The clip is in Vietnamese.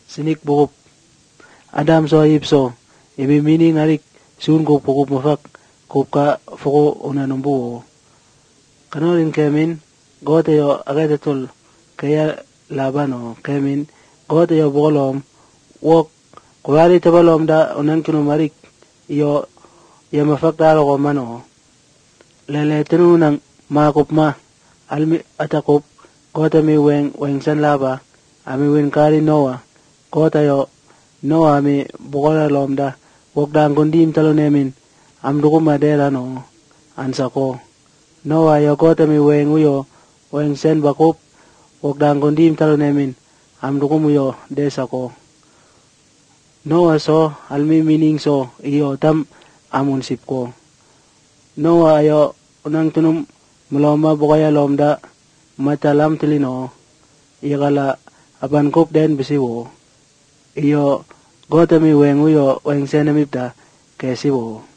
sinik bukup Adam so ipso imi meaning arik sun ko bukup mafak kupka foko unanumbu kanorin kemin gote yo agatetul kaya labano kemin gote yo bolom wok kuwari tabalom da unan kinu marik yo ya mafak dalo ko mano lele tinu nang makup ma almi atakup gote mi weng san laba ami win kari Noah gote yo Noah ami bukola lomda wok dang kundim talo nemin am duko madera no ansako Noah yo gote mi weng sen bakup wok dang kundim talo nemin am duko mo yo desako Noah so almi meaning so iyo tam amun sipko Noah yo unang tunum muloma bukaya lomda matalam tilino ikala apan kup den bisiwo iyo gote mi weng sen amipda kesiwo